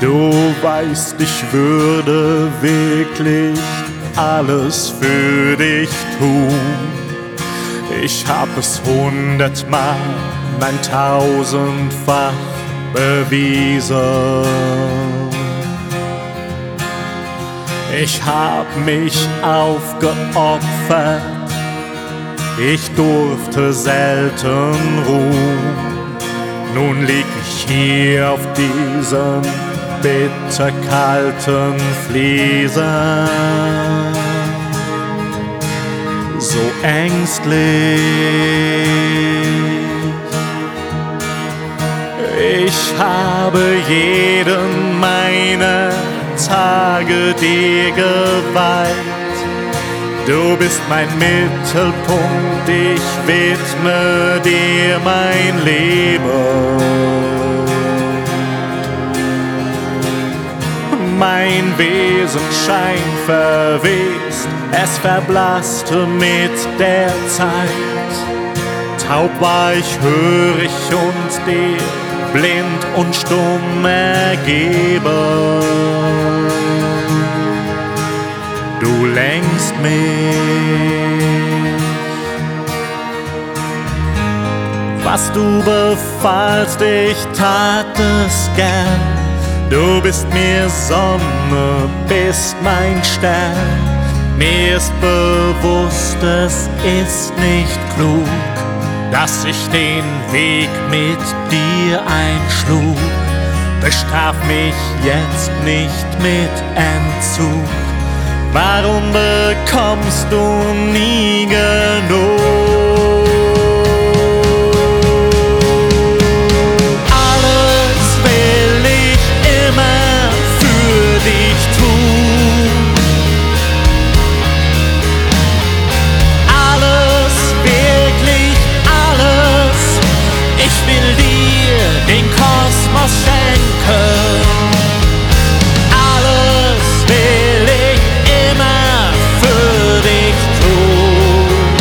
Du weißt, ich würde wirklich alles für dich tun. Ich hab es 100-mal, nein 1000-fach bewiesen. Ich hab mich aufgeopfert, ich durfte selten ruhen. Nun lieg ich hier auf diesen bitterkalten Fliesen, so ängstlich. Ich habe jeden meiner Tage dir geweiht. Du bist mein Mittelpunkt, ich widme dir mein Leben. Mein Wesenschein verwest, es verblasste mit der Zeit. Taub war ich, hörig und dir blind und stumm ergeben. Du lenkst mich, was du befahlst, ich tat es gern. Du bist mir Sonne, bist mein Stern. Mir ist bewusst, es ist nicht klug, dass ich den Weg mit dir einschlug. Bestraf mich jetzt nicht mit Entzug. Warum bekommst du nie genug? Alles will ich immer für dich tun. Alles, wirklich alles. Ich will dir den Kosmos schenken. Alles will ich immer für dich tun.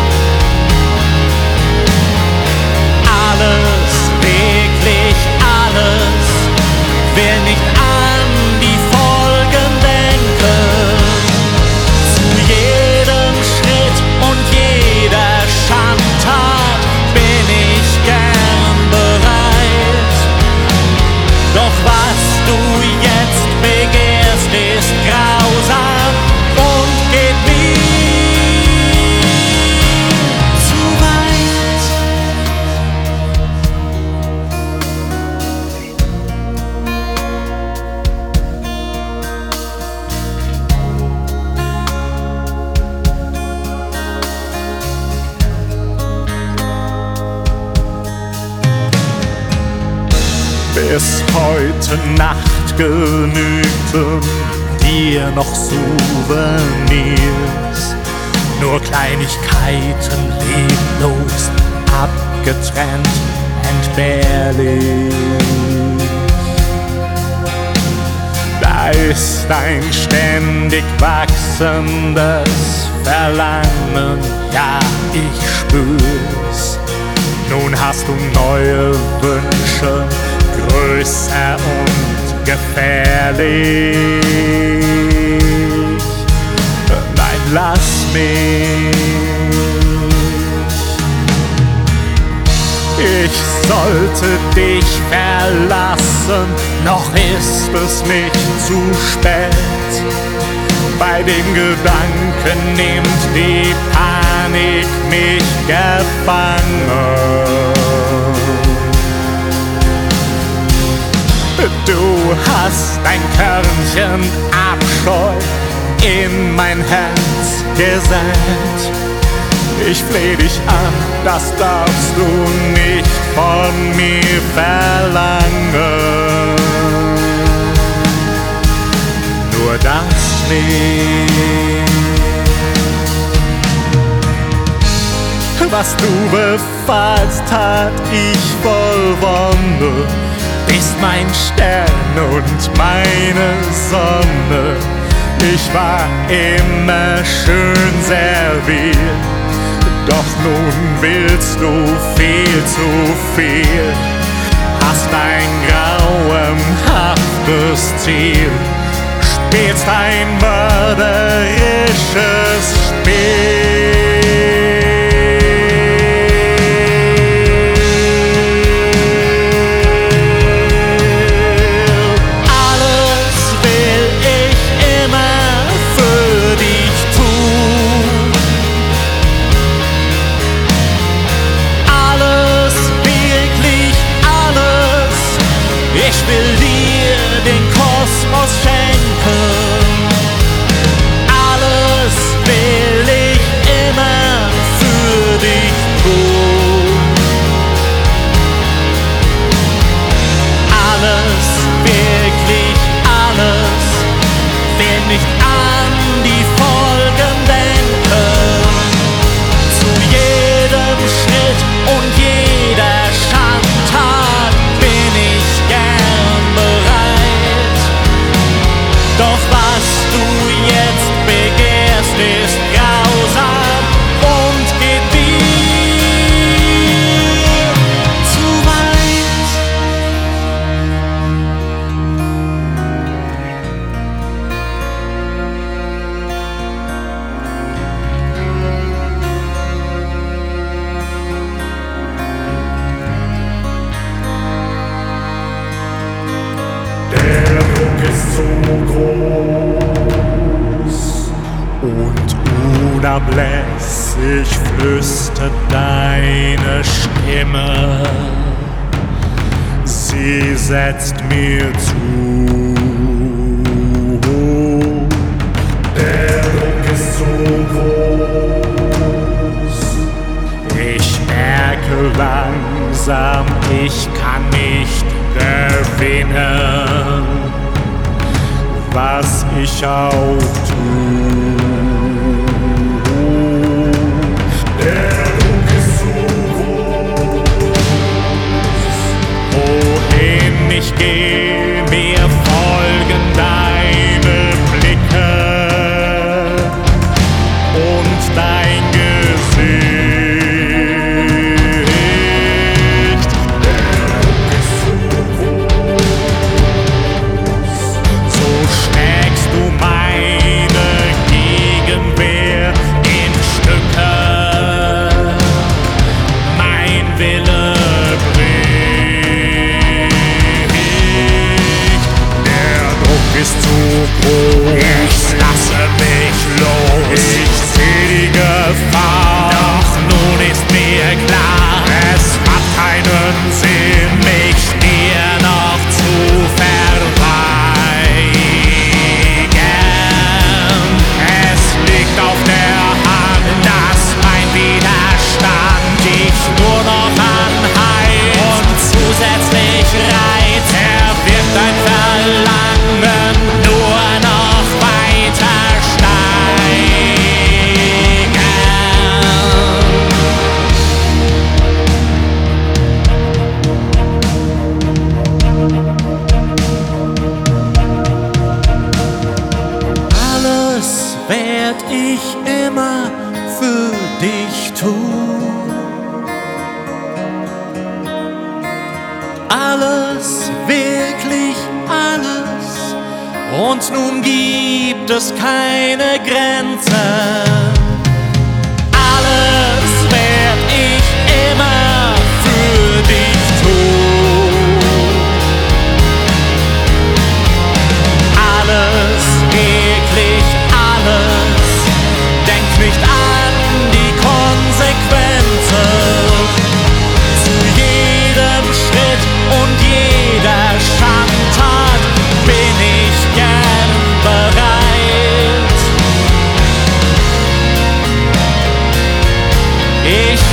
Alles, wirklich alles, will nicht an die Folgen denken. Zu jedem Schritt und jeder Schandtat bin ich gern bereit. Doch was du jetzt begehrst, ist grausam und geht mir zu weit. Bis heute Nacht genügten dir noch Souvenirs, nur Kleinigkeiten, leblos, abgetrennt, entbehrlich. Da ist ein ständig wachsendes Verlangen, ja, ich spür's. Nun hast du neue Wünsche, größer und gefährlich. Nein, lass mich. Ich sollte dich verlassen, noch ist es nicht zu spät. Bei dem Gedanken nimmt die Panik mich gefangen. Du hast ein Körnchen Abscheu in mein Herz gesät. Ich fleh dich an, das darfst du nicht von mir verlangen. Nur das nicht. Was du befahlst, tat ich voll Wonne. Bist mein Stern und meine Sonne. Ich war immer schön serviert, doch nun willst du viel zu viel. hast ein grauenhaftes Ziel, spielst ein mörderisches Spiel. Alles will ich immer für dich tun. Alles, wirklich alles. Ich will dir den Kosmos schenken. Alles will ich immer für dich tun. Alles, wirklich alles, will nicht an die Folgen denken. Zu jedem Schritt und jeder Schandtat bin ich gern bereit. Doch was du jetzt begehrst, ist grausam und geht dir zu weit. Der Druck ist so groß und unablässig flüstert deine Stimme. Sie setzt mir zu. Der Druck ist so groß. Ich merke langsam, ich kann nicht gewinnen, was ich auch tue. Der Druck ist so groß. Wohin ich gehe, mir folgen deine Blicke und dein Gesicht. Der Druck ist so groß. So schlägst du meine Gegenwehr in Stücke. Mein Wille bricht. Der Druck ist zu groß. Ich lasse mich los. Ich seh die Gefahr. Doch nun ist mir klar, es macht keinen Sinn, mich dir noch zu verweigern. Es liegt auf der Hand, dass mein Widerstand dich nur noch anheizt und zusätzlich reizt. Er wird dein Verlangen nur noch weiter steigern. Alles werd ich immer für dich tun. Alles, wirklich alles. Und nun gibt es keine Grenzen. Alles werd ich immer für dich tun. Alles, wirklich alles. Denk nicht an die Konsequenzen. Zu jedem Schritt und jeder Schandtat bin ich gern bereit. Ich